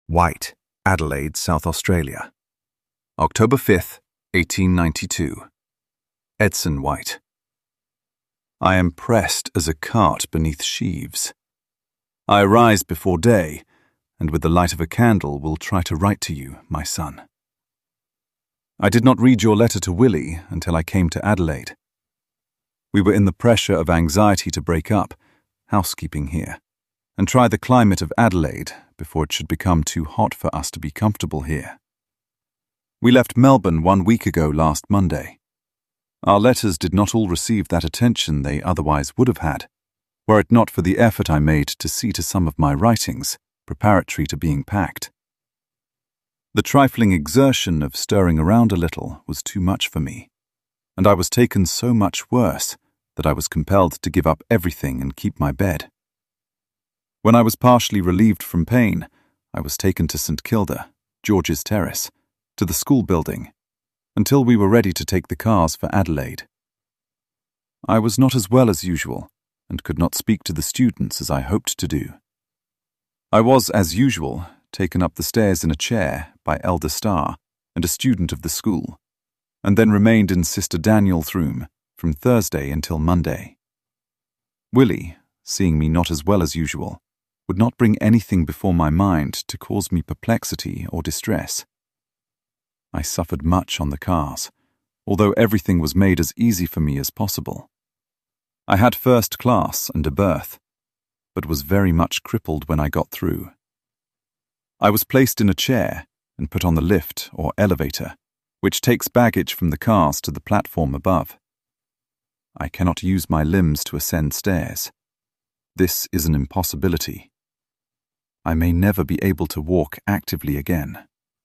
White, Adelaide, South Australia. October 5th, 1892. Edson White. I am pressed as a cart beneath sheaves. I arise before day, and with the light of a candle will try to write to you, my son. I did not read your letter to Willie until I came to Adelaide. We were in the pressure of anxiety to break up, housekeeping here, and try the climate of Adelaide before it should become too hot for us to be comfortable here. We left Melbourne 1 week ago last Monday. Our letters did not all receive that attention they otherwise would have had, were it not for the effort I made to see to some of my writings, preparatory to being packed. The trifling exertion of stirring around a little was too much for me, and I was taken so much worse that I was compelled to give up everything and keep my bed. When I was partially relieved from pain, I was taken to St Kilda, George's Terrace, to the school building, until we were ready to take the cars for Adelaide. I was not as well as usual, and could not speak to the students as I hoped to do. I was, as usual, taken up the stairs in a chair by Elder Starr and a student of the school, and then remained in Sister Daniel's room from Thursday until Monday. Willie, seeing me not as well as usual, would not bring anything before my mind to cause me perplexity or distress. I suffered much on the cars, although everything was made as easy for me as possible. I had first class and a berth, but was very much crippled when I got through. I was placed in a chair and put on the lift or elevator, which takes baggage from the cars to the platform above. I cannot use my limbs to ascend stairs. This is an impossibility. I may never be able to walk actively again.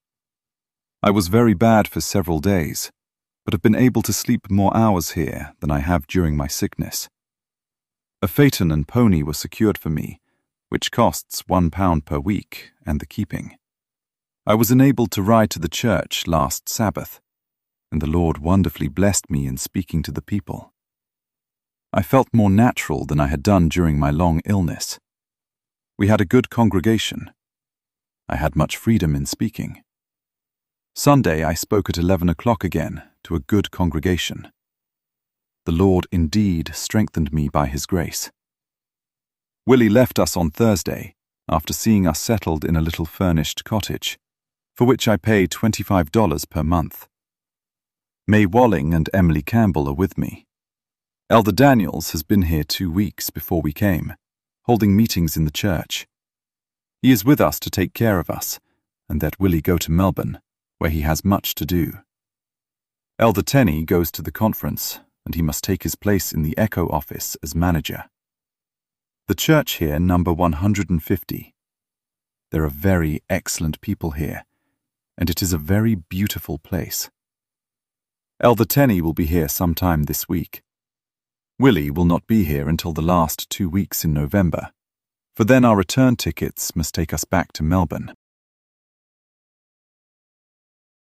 I was very bad for several days, but have been able to sleep more hours here than I have during my sickness. A phaeton and pony were secured for me, which costs £1 per week and the keeping. I was enabled to ride to the church last Sabbath, and the Lord wonderfully blessed me in speaking to the people. I felt more natural than I had done during my long illness. We had a good congregation. I had much freedom in speaking. Sunday I spoke at 11 o'clock again to a good congregation. The Lord indeed strengthened me by His grace. Willie left us on Thursday after seeing us settled in a little furnished cottage, for which I pay $25 per month. May Walling and Emily Campbell are with me. Elder Daniels has been here 2 weeks before we came, holding meetings in the church. He is with us to take care of us, and let Willie go to Melbourne, where he has much to do. Elder Tenney goes to the conference, and he must take his place in the Echo office as manager. The church here number 150. There are very excellent people here, and it is a very beautiful place. Elder Tenney will be here sometime this week. Willie will not be here until the last 2 weeks in November, for then our return tickets must take us back to Melbourne.